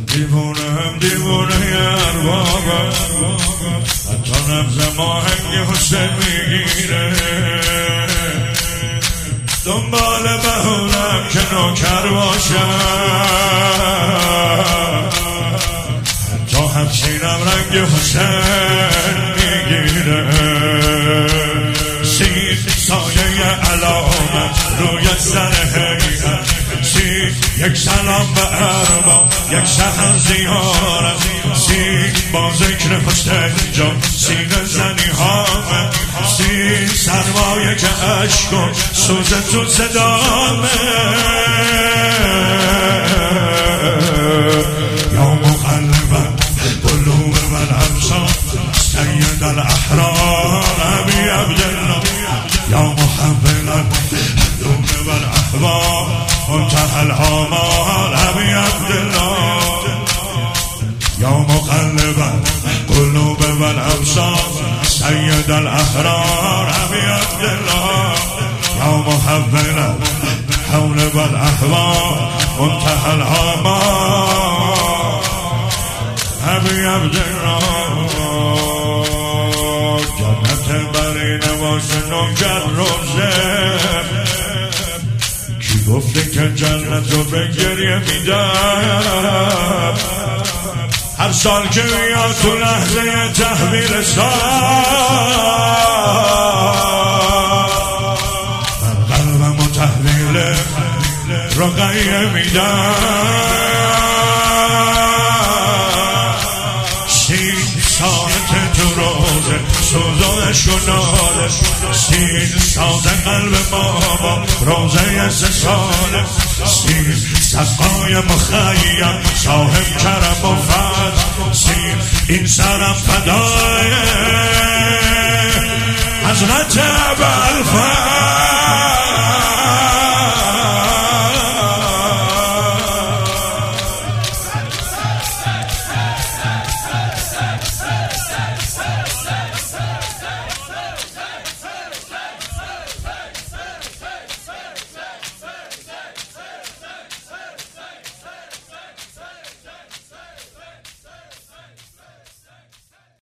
دیوونه اربابم، حتی نبض ماهنگ حسین میگیره. دنبال بهونم که نوکر باشم، حتی همسینم رنگ حسین میگیره. سین سایه علامت روی سر هیئت، سین یک سلام به ارباب، یک سحر زیارت، سین با ذکر حسین جان سینه زنی هامه، سین سرمایه که عشق و سوز تو صدامه. یا مقلبا قلوب والابصار سید الاحرار ابی عبدالله، یا محولا الدوم والاحباب منتهى الآمال ابی عبدالله، یا مقلبا قلوب والابصار سید الاحرار ابی عبدالله، یا محولا حول والاحباب منتهى الآمال ابی عبدالله. جنت بری نواز نوکر روزه، کی گفته که جنت رو به گریه میدم؟ هر سال که میاد تو لحظه تحویل سال، من قلبم و تحویل رقیه میدم. ساعت تو روزه سوزانش و ناله، سین ساز قلب ما با روزه 3 ساله، سین سقای مخیم صاحب کرم و فضل، سین این سرم فدای حضرت ابوالفضل.